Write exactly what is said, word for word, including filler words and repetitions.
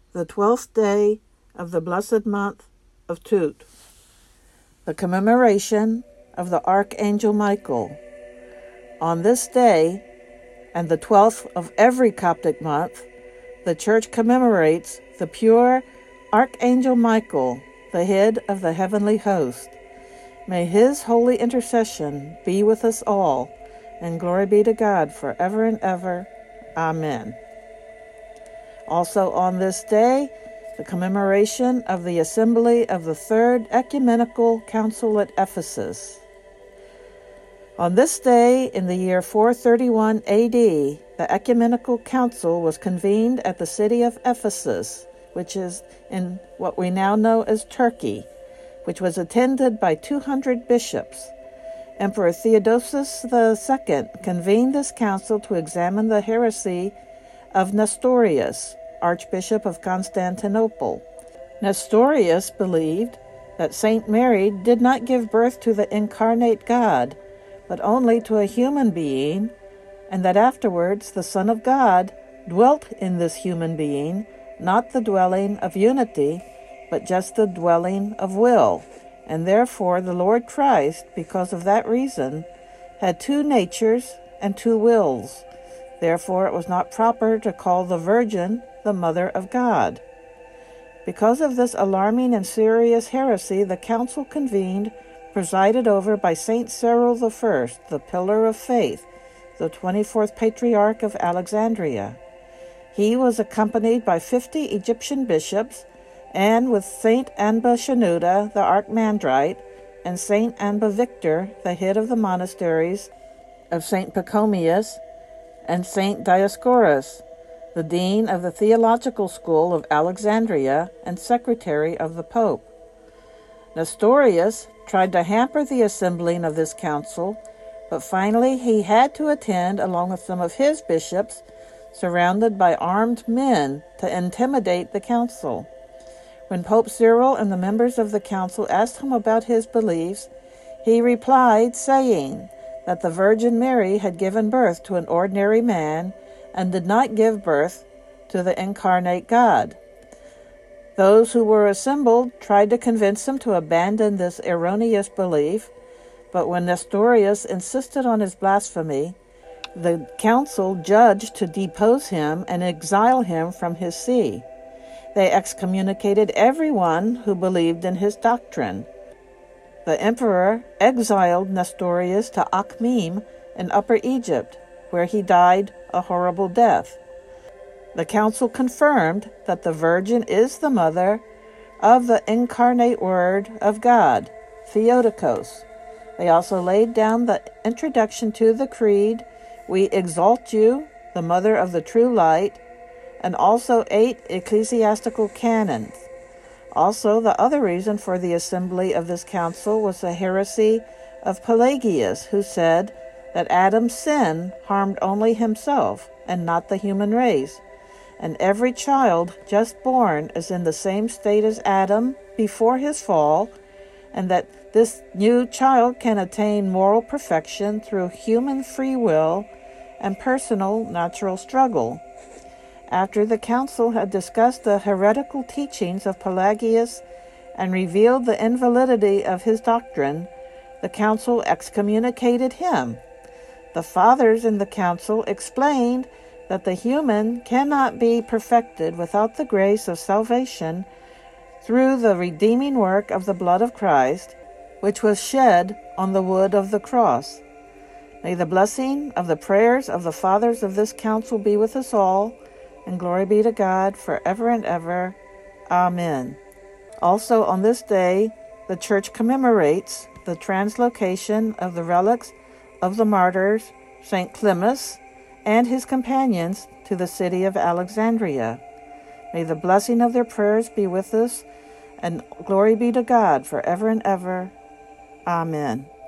the twelfth day of the blessed month of Tut, the commemoration of the Archangel Michael. On this day, and the twelfth of every Coptic month, the Church commemorates the pure Archangel Michael, the head of the heavenly host. May his holy intercession be with us all, and glory be to God forever and ever. Amen. Also on this day, the commemoration of the assembly of the Third Ecumenical Council at Ephesus. On this day, in the year four thirty-one A D, the Ecumenical Council was convened at the city of Ephesus, which is in what we now know as Turkey, which was attended by two hundred bishops. Emperor Theodosius the Second convened this council to examine the heresy of Nestorius, Archbishop of Constantinople. Nestorius believed that Saint Mary did not give birth to the incarnate God, but only to a human being, and that afterwards the Son of God dwelt in this human being, not the dwelling of unity, but just the dwelling of will. And therefore the Lord Christ, because of that reason, had two natures and two wills. Therefore it was not proper to call the Virgin the Mother of God. Because of this alarming and serious heresy, the council convened, presided over by Saint Cyril the First, the Pillar of Faith, the twenty-fourth Patriarch of Alexandria. He was accompanied by fifty Egyptian bishops, and with Saint Anba Shenouda, the Archimandrite, and Saint Anba Victor, the head of the monasteries of Saint Pachomius, and Saint Dioscorus, the dean of the Theological School of Alexandria and secretary of the Pope. Nestorius tried to hamper the assembling of this council, but finally he had to attend along with some of his bishops, surrounded by armed men to intimidate the council. When Pope Cyril and the members of the council asked him about his beliefs, he replied, saying that the Virgin Mary had given birth to an ordinary man and did not give birth to the incarnate God. Those who were assembled tried to convince him to abandon this erroneous belief, but when Nestorius insisted on his blasphemy, the council judged to depose him and exile him from his see. They excommunicated everyone who believed in his doctrine. The emperor exiled Nestorius to Akhmim in Upper Egypt, where he died a horrible death. The council confirmed that the Virgin is the mother of the incarnate Word of God, Theotokos. They also laid down the introduction to the Creed, "We exalt you, the Mother of the True Light," and also eight ecclesiastical canons. Also, the other reason for the assembly of this council was the heresy of Pelagius, who said that Adam's sin harmed only himself and not the human race, and every child just born is in the same state as Adam before his fall, and that this new child can attain moral perfection through human free will and personal natural struggle. After the council had discussed the heretical teachings of Pelagius and revealed the invalidity of his doctrine, the council excommunicated him. The fathers in the council explained that the human cannot be perfected without the grace of salvation through the redeeming work of the blood of Christ, which was shed on the wood of the cross. May the blessing of the prayers of the fathers of this council be with us all, and glory be to God forever and ever. Amen. Also on this day, the Church commemorates the translocation of the relics of the martyrs Saint Clemus and his companions to the city of Alexandria. May the blessing of their prayers be with us, and glory be to God forever and ever. Amen.